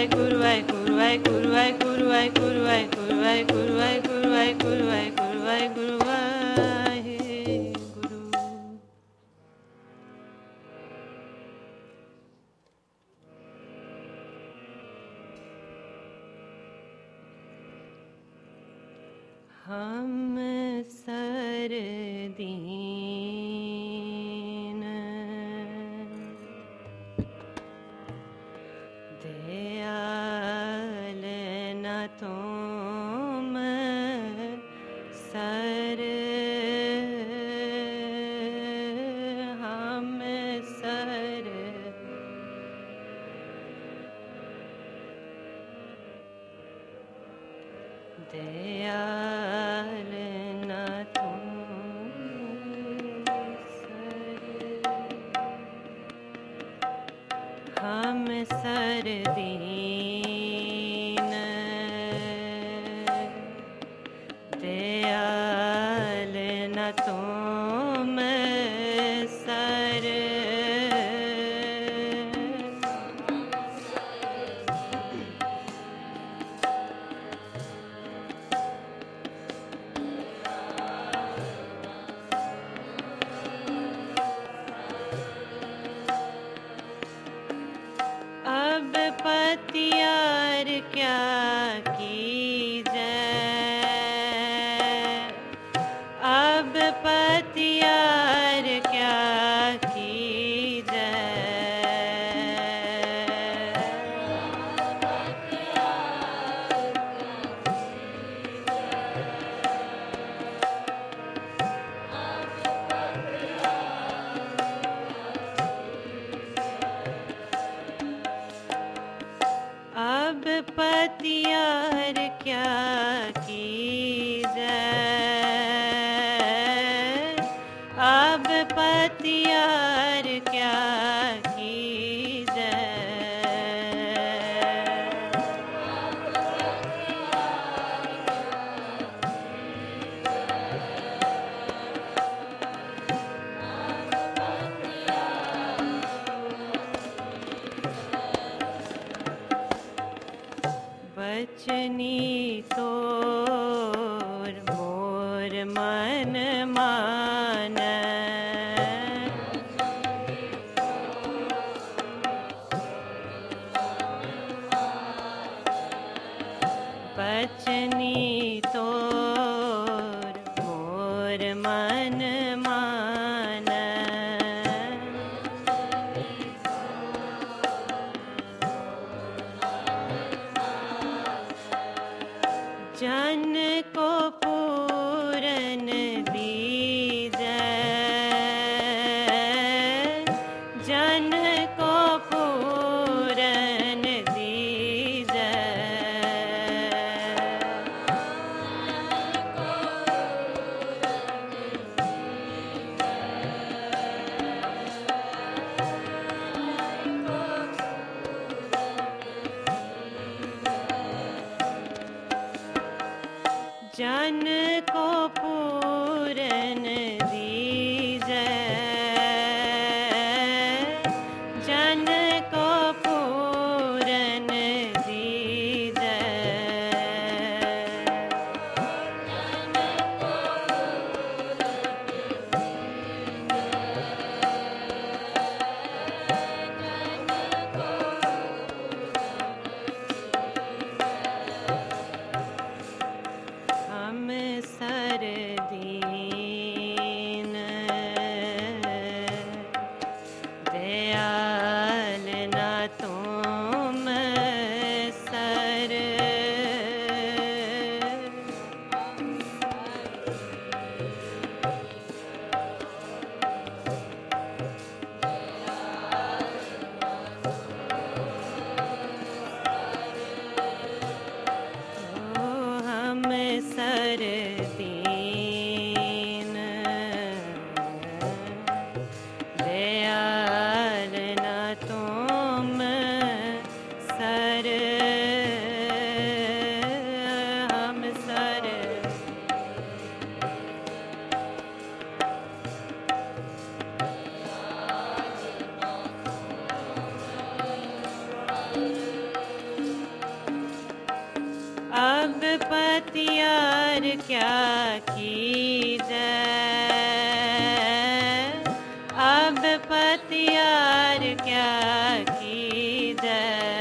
हम सरदीन दयाल न तुम सर हम सर दयाल न तुम सर हम सरदीन दयाल न तुम सर अब पतियार क्या कीजै अब पतियार क्या कीजै अब पतियार क्या कीजै अब पतियार क्या कीजै बचनी तोर मोर मन मानै बचनी तोर मोर मन मानै जन को पूरन दीजै जन को पूरन दीजै जन को पूरन दीजै जन को पूरन दीजै हम सरदीन दयाल न पतियार क्या कीजे, अब पतियार क्या कीजे।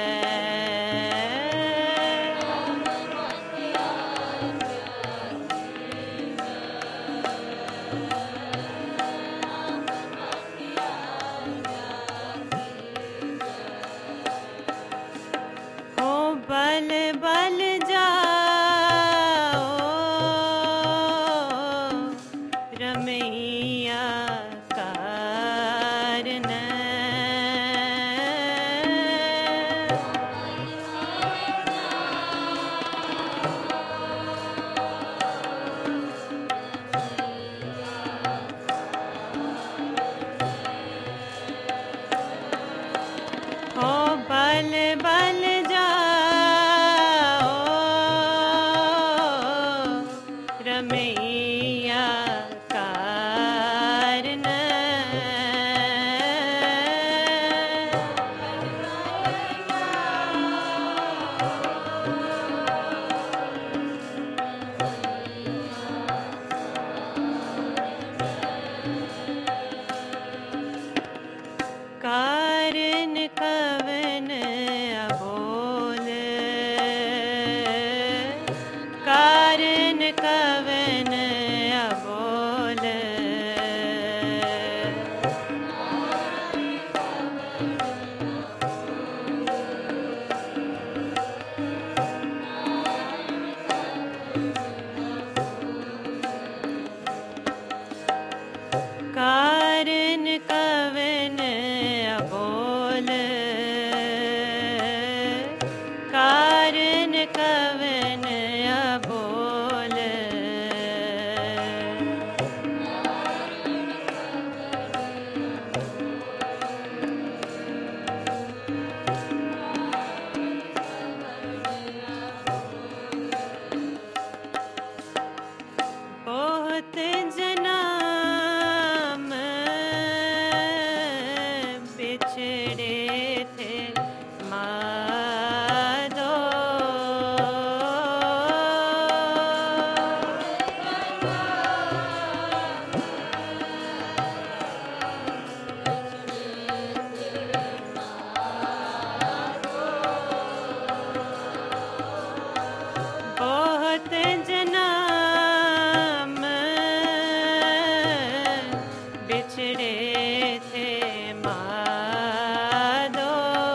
बल बल जाओ रमैया कारण, हो बल बल रमैया कारण, कारण कवन अबोल, कारण कवन अबोल, कारण कवन अबोल, कारण कवन अबोल, बहुत जन्म बिछड़े थे माधो, बहुत जन्म बिछड़े थे माधो,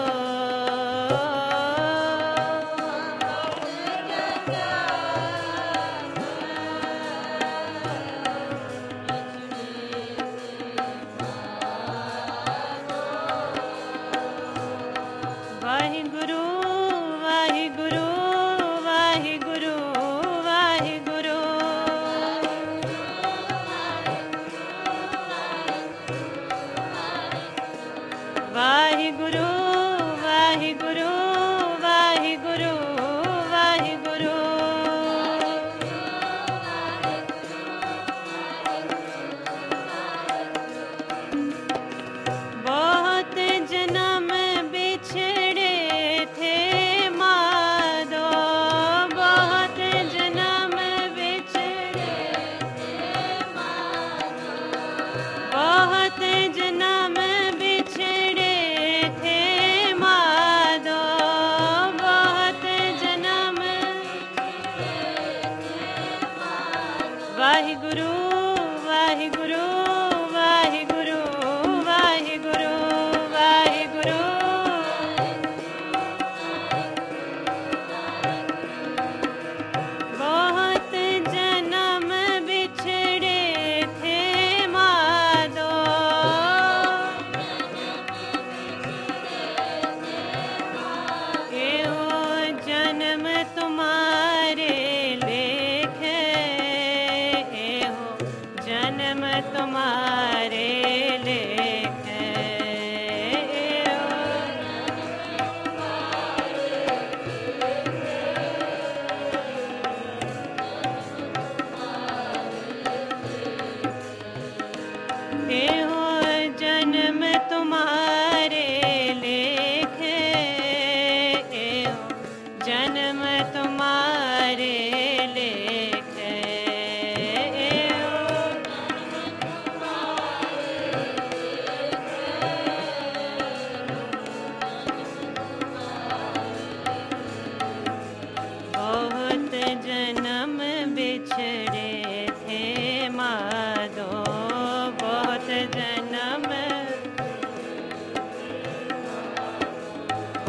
वाहिगुरु वाहिगुरु वाहिगुरु वाहिगुरु, वाहिगुरु वाहिगुरु वाहिगुरु वाहिगुरु, बहुत जन्म बिछड़े थे माधो, बहुत जन्म बिछड़े थे माधो, बहुत जन्म बिछड़े थे माधो,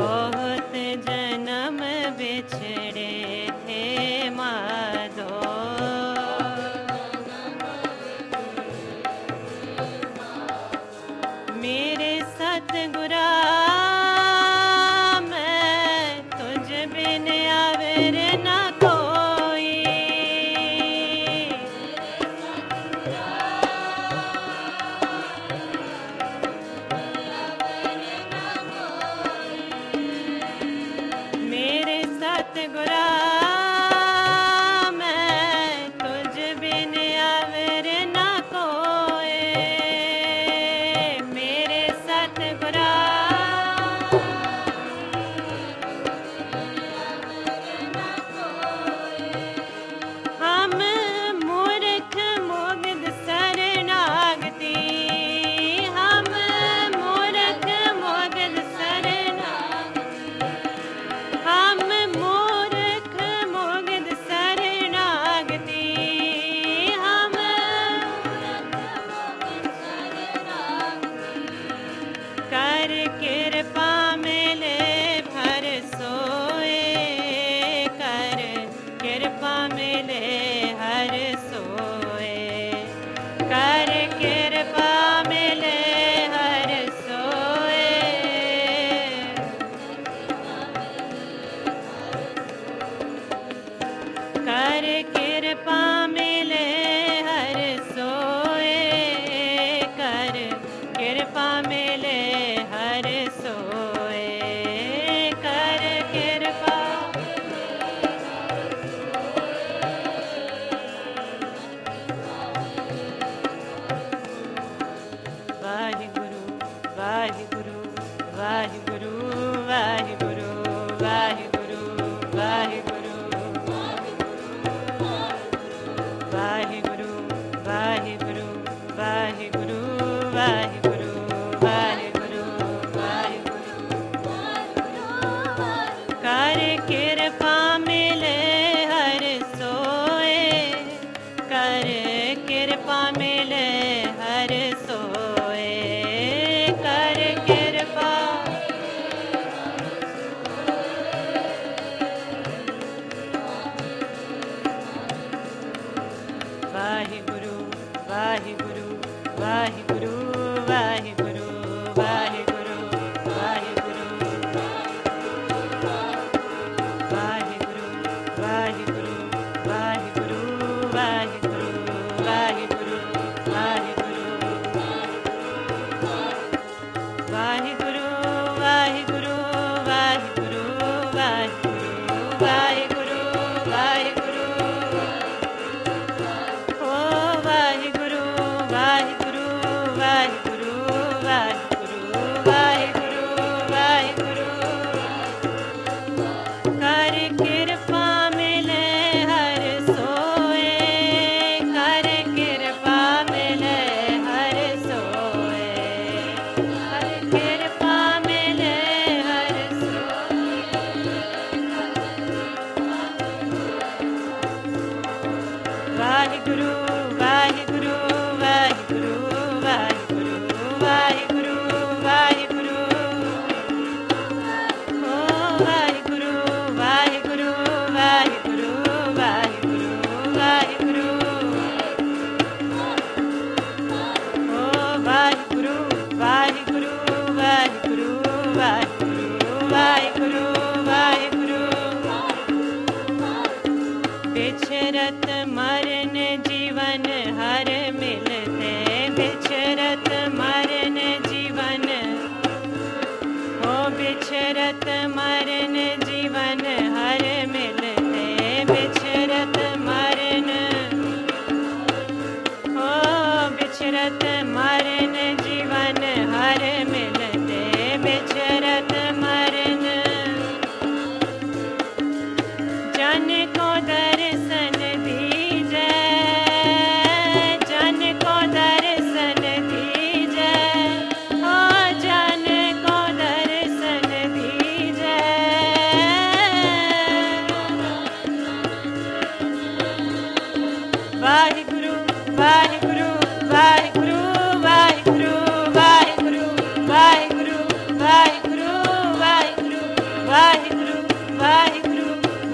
बहुत जन्म बिछड़े थे माधो, मेरे सतगुरा मैं तुझ बिन आवर न कोई। मेरे सतगुरा मैं तुझ बिन आवर न कोई। मेरे सतगुरा हम मूर्ख मुग्ध शरणागति, हम मूर्ख मुग्ध शरणागति, हम मूर्ख मुग्ध शरणागति, हम कर कृपा मिले भर सोए, कर कृपा मिले हर सोए, कर कृपा मिले हर सोए। कर कृपा मिले हर सोए, कर कृपा मिले हर सोए, कर कृपा। वाहिगुरु वाहिगुरु वाहिगुरु वाहिगुरु वाहिगुरु वाहिगुरु वाहिगुरु वाहिगुरु वाहिगुरु वाहिगुरु वाहिगुरु वाहिगुरु। कर कृपा मिले हर सोए, कर कृपा मिले हर सोए, कर कृपा। वाहिगुरु वाहिगुरु वाहिगुरु वाहिगुरु वाहिगुरु वाहिगुरु वाहिगुरु वाहिगुरु वाहिगुरु वाहिगुरु वाहिगुरु वाहिगुरु वाहिगुरु वाहिगुरु वाहिगुरु वाहिगुरु वाहिगुरु ओ वाहिगुरु वाहिगुरु वाहिगुरु वाहिगुरु वाहिगुरु वाहिगुरु। कर कृपा मिले हर सोए, कर कृपा मिले हर सोए, कर कृपा मिले हर सोए। वाहिगुरु वाहिगुरु वाहिगुरु वाहिगुरु वाहिगुरु वाहिगुरु ओ वाहिगुरु वाहिगुरु वाहिगुरु वाहिगुरु वाहिगुरु ओ वाहिगुरु वाहिगुरु वाहिगुरु वाहिगुरु वाहिगुरु वाहिगुरु। बिछरत मरण जीवन हर मिलते, बिछरत मरण जीवन हो, बिछरत मरण जीवन हर मिलते, बिछरत मरण हो, बिछरत मरण जीवन हर मिलते, बिछरत मरण। जन को दर्शन दीजै, जन को दर्शन दीजै, ओ जन को दर्शन दीजै।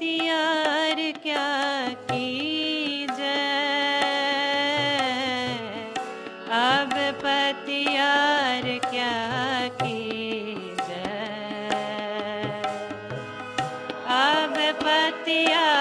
पतियार क्या कीजै, अब पतियार क्या कीजै, अब पतियार